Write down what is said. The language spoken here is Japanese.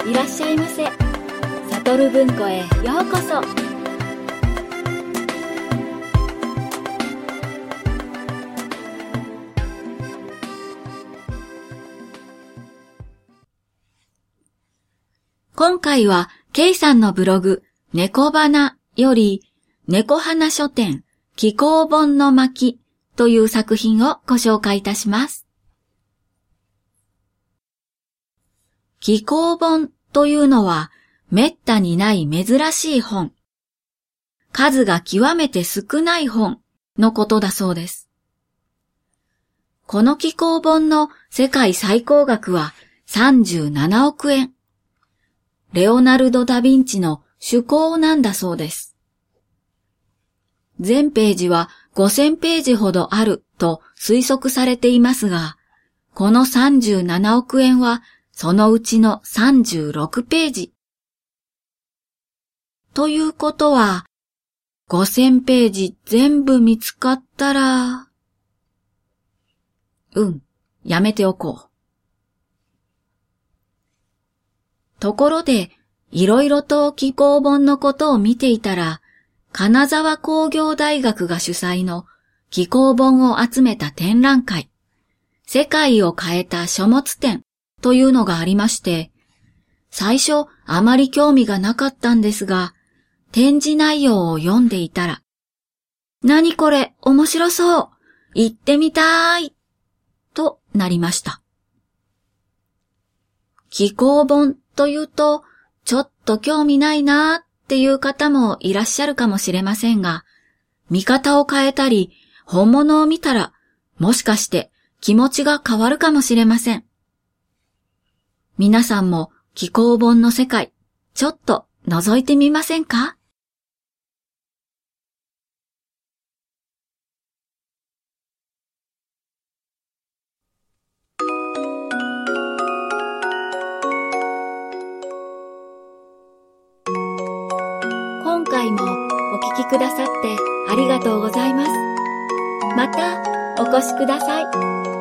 いらっしゃいませ。サトル文庫へようこそ。今回は、ケイさんのブログ、猫花より、猫花書店、紀行本の巻という作品をご紹介いたします。紀行本というのは、めったにない珍しい本。数が極めて少ない本のことだそうです。この紀行本の世界最高額は37億円。レオナルド・ダ・ヴィンチの趣向なんだそうです。全ページは5000ページほどあると推測されていますが、この37億円はそのうちの36ページ。ということは、5000ページ全部見つかったら、やめておこう。ところで、いろいろと紀行本のことを見ていたら、金沢工業大学が主催の紀行本を集めた展覧会、世界を変えた書物展というのがありまして、最初あまり興味がなかったんですが、展示内容を読んでいたら、何これ面白そう、行ってみたいとなりました。紀行本というと、ちょっと興味ないなっていう方もいらっしゃるかもしれませんが、見方を変えたり、本物を見たら、もしかして気持ちが変わるかもしれません。皆さんも紀行本の世界、ちょっと覗いてみませんか？今回もお聞きくださってありがとうございます。またお越しください。